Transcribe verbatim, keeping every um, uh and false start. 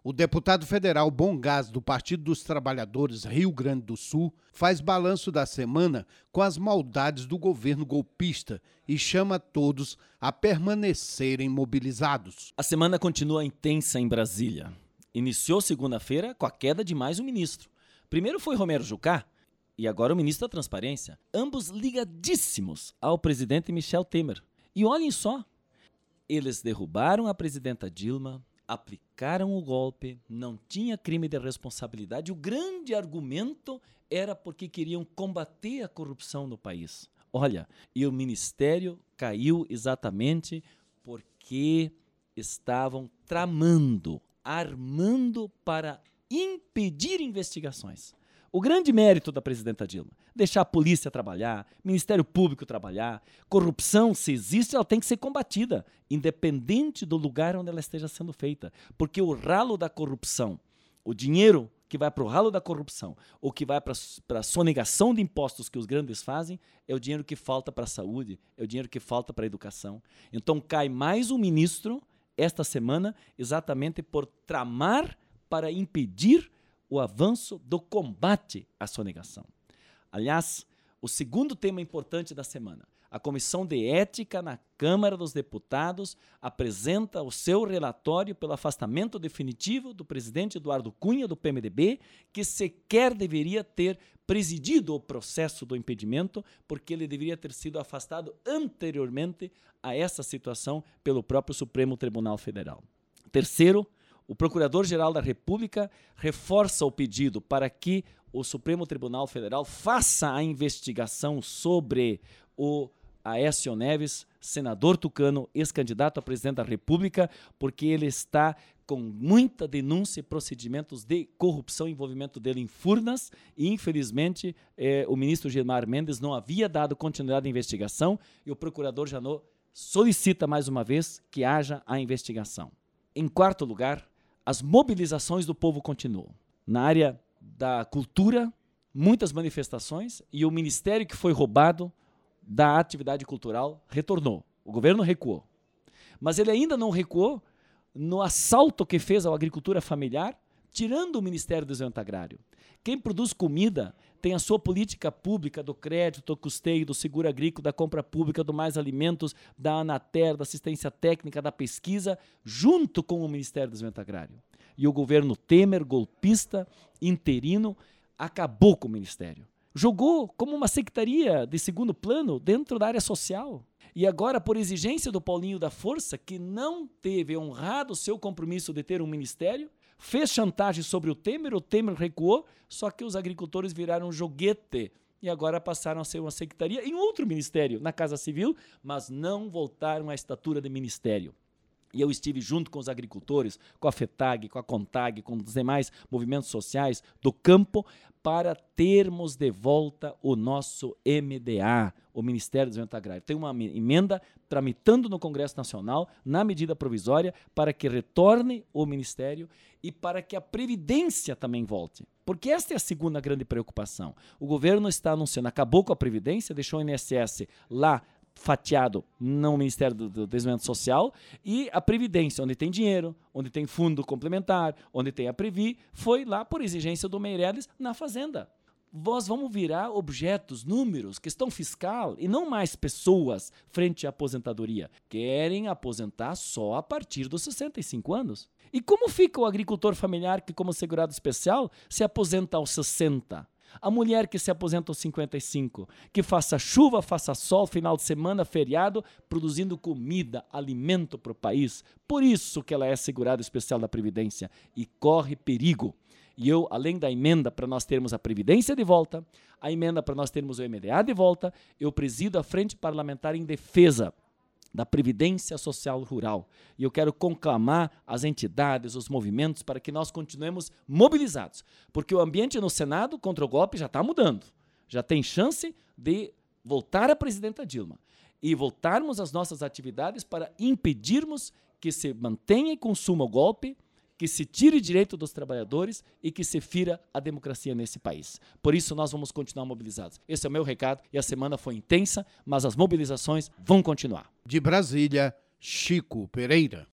O deputado federal Bom Gás, do Partido dos Trabalhadores Rio Grande do Sul, faz balanço da semana com as maldades do governo golpista e chama todos a permanecerem mobilizados. A semana continua intensa em Brasília. Iniciou segunda-feira com a queda de mais um ministro. Primeiro foi Romero Jucá e agora o ministro da Transparência, ambos ligadíssimos ao presidente Michel Temer. E olhem só, eles derrubaram a presidenta Dilma, aplicaram o golpe, não tinha crime de responsabilidade. O grande argumento era porque queriam combater a corrupção no país. Olha, e o ministério caiu exatamente porque estavam tramando, armando para impedir investigações. O grande mérito da presidenta Dilma, deixar a polícia trabalhar, Ministério Público trabalhar, corrupção, se existe, ela tem que ser combatida, independente do lugar onde ela esteja sendo feita. Porque o ralo da corrupção, o dinheiro que vai para o ralo da corrupção, ou que vai para a sonegação de impostos que os grandes fazem, é o dinheiro que falta para a saúde, é o dinheiro que falta para a educação. Então cai mais um ministro esta semana, exatamente por tramar para impedir o avanço do combate à sonegação. Aliás, o segundo tema importante da semana, a Comissão de Ética na Câmara dos Deputados apresenta o seu relatório pelo afastamento definitivo do presidente Eduardo Cunha, do P M D B, que sequer deveria ter presidido o processo do impedimento, porque ele deveria ter sido afastado anteriormente a essa situação pelo próprio Supremo Tribunal Federal. Terceiro, o Procurador-Geral da República reforça o pedido para que o Supremo Tribunal Federal faça a investigação sobre o Aécio Neves, senador tucano, ex-candidato a presidente da República, porque ele está com muita denúncia e procedimentos de corrupção, envolvimento dele em Furnas, e infelizmente eh, o ministro Gilmar Mendes não havia dado continuidade à investigação e o procurador Janot solicita mais uma vez que haja a investigação. Em quarto lugar, as mobilizações do povo continuam. Na área da cultura, muitas manifestações e o ministério que foi roubado da atividade cultural retornou. O governo recuou. Mas ele ainda não recuou no assalto que fez à agricultura familiar, tirando o Ministério do Desenvolvimento Agrário. Quem produz comida tem a sua política pública do crédito, do custeio, do seguro agrícola, da compra pública, do Mais Alimentos, da Anater, da assistência técnica, da pesquisa, junto com o Ministério do Desenvolvimento Agrário. E o governo Temer, golpista, interino, acabou com o Ministério. Jogou como uma secretaria de segundo plano dentro da área social. E agora, por exigência do Paulinho da Força, que não teve honrado o seu compromisso de ter um ministério, fez chantagem sobre o Temer, o Temer recuou, só que os agricultores viraram joguete e agora passaram a ser uma secretaria em outro ministério, na Casa Civil, mas não voltaram à estatura de ministério. E eu estive junto com os agricultores, com a FETAG, com a CONTAG, com os demais movimentos sociais do campo, para termos de volta o nosso M D A, o Ministério do Desenvolvimento Agrário. Tem uma emenda tramitando no Congresso Nacional, na medida provisória, para que retorne o Ministério e para que a Previdência também volte. Porque esta é a segunda grande preocupação. O governo está anunciando, acabou com a Previdência, deixou o I N S S lá fatiado no Ministério do, do Desenvolvimento Social, e a Previdência, onde tem dinheiro, onde tem fundo complementar, onde tem a Previ, foi lá por exigência do Meirelles na Fazenda. Nós vamos virar objetos, números, questão fiscal e não mais pessoas frente à aposentadoria. Querem aposentar só a partir dos sessenta e cinco anos. E como fica o agricultor familiar que, como segurado especial, se aposenta aos sessenta? A mulher que se aposenta aos cinquenta e cinco, que faça chuva, faça sol, final de semana, feriado, produzindo comida, alimento para o país. Por isso que ela é segurada especial da Previdência e corre perigo. E eu, além da emenda para nós termos a Previdência de volta, a emenda para nós termos o M D A de volta, eu presido a Frente Parlamentar em Defesa da Previdência Social Rural. E eu quero conclamar as entidades, os movimentos, para que nós continuemos mobilizados. Porque o ambiente no Senado contra o golpe já está mudando. Já tem chance de voltar a presidenta Dilma e voltarmos às nossas atividades para impedirmos que se mantenha e consuma o golpe, que se tire direito dos trabalhadores e que se fira a democracia nesse país. Por isso nós vamos continuar mobilizados. Esse é o meu recado e a semana foi intensa, mas as mobilizações vão continuar. De Brasília, Chico Pereira.